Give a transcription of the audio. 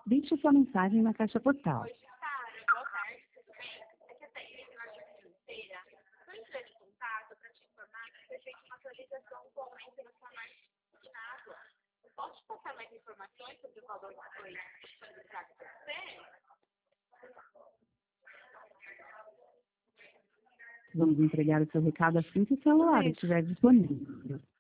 Deixe sua mensagem na caixa postal. Oi, Sara, boa tarde, tudo bem? Aqui é a Thaís, na loja financeira. Estou entrando em contato para te informar que foi feita uma atualização com o aumento da sua margem de água. Eu posso te passar mais informações sobre o valor que foi disponibilizado para você? Vamos entregar o seu recado assim que o celular estiver disponível.